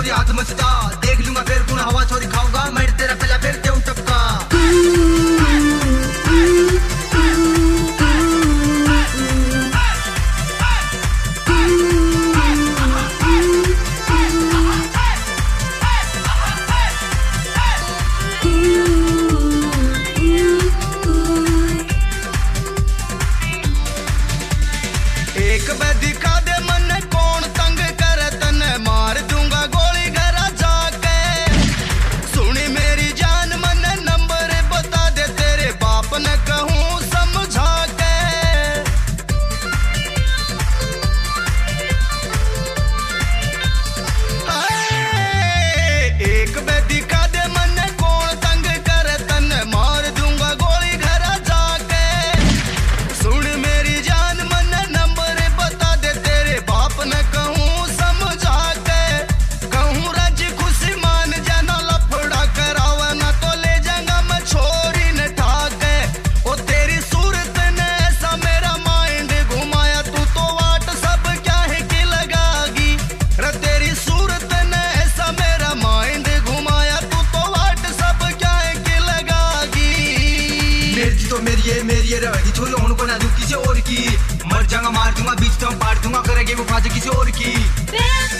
छोरी हाथ मचता, देख लूंगा फिर गुण हवा छोरी खाऊंगा, मैं तेरा पहला फिर देऊं टपका। एक बे दिखा दे मन कौन तंग करे, तने मार दूंगा गोली घरा जाके। सुनी मेरी जान मन नंबर बता दे, तेरे बाप ने कहूँ समझा के। एक बे दिखा दे मन कौन तंग करे, तने मार दूंगा गोली घरा जाके। सुन मेरी जान मन नंबर बता दे, तेरे बाप ने कहूँ समझा के। कहूँ राजी खुशी मान जाना, लफड़ा करावा ना तो ले जाऊंगा मैं छोरी ने ठाके। ओ तेरी सूरत ने ऐसा मेरा माइंड घुमाया, तू तो व्हाट्सएप क्या है कि लगागी रे। तेरी सूरत ने ऐसा मेरा माइंड घुमाया, तू तो व्हाट्सएप क्या है कि लगागी। मेरी तो मेरी है रहेगी छोरी, उनको ना दूं किसी और की। मर जाऊंगा मार दूंगा बीच तो पाड़ दूंगा, करेंगे वो फाजी किसी और की।